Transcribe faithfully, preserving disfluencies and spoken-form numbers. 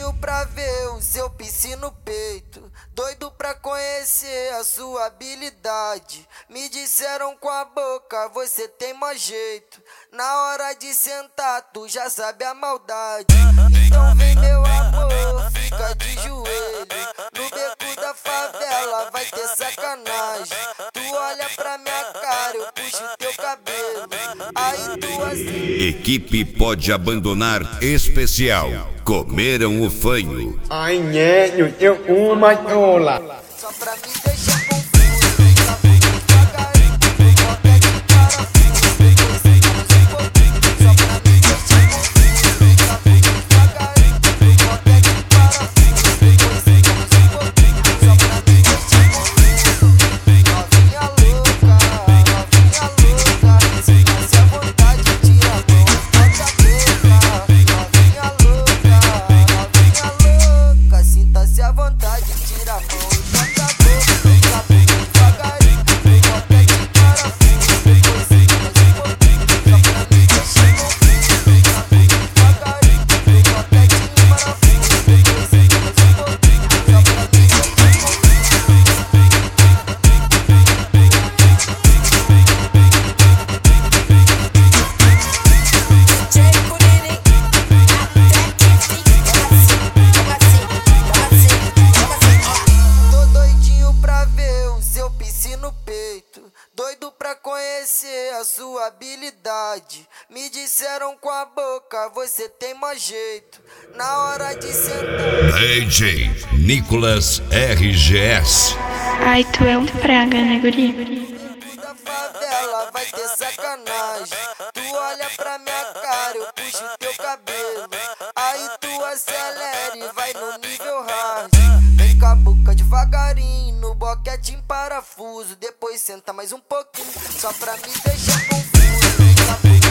doidinho pra ver o seu piercing no peito, doido pra conhecer a sua habilidade. Me disseram com a boca, você tem mais jeito. Na hora de sentar, tu já sabe a maldade. Então vem meu amor, fica de joelho. No beco da favela vai ter sacanagem. Tu olha pra minha cara, eu puxo teu cabelo. Aí tu assim... Equipe pode abandonar especial. Comeram o fanho. Ai, nhé, eu uma tola. Só pra me deixar confuso, vem cá devagarinho. Qualquer de parafuso, depois você usa um pouquinho. Só pra me deixar confuso, vem cá devagarinho. Qualquer de parafuso, depois você usa um pouquinho. Só pra me deixar confuso. Novinha louca, novinha louca. Sinta-se à vontade, tira a mão, bota a boca. Novinha louca, novinha louca. Sinta-se à vontade, tira a mão. No peito, doido pra conhecer a sua habilidade. Me disseram com a boca, você tem mais jeito. Na hora de sentar. D J Nicolas R G S. Ai, tu é um praga, né, guri? Da favela vai ter sacanagem. Tu olha pra minha cara, eu puxo teu cabelo. Aí tu acelera e vai no nível hard. Vem com a boca devagarinho, no boquete em parafuso. Depois senta mais um pouquinho, só pra me deixar confuso. Vem com a boca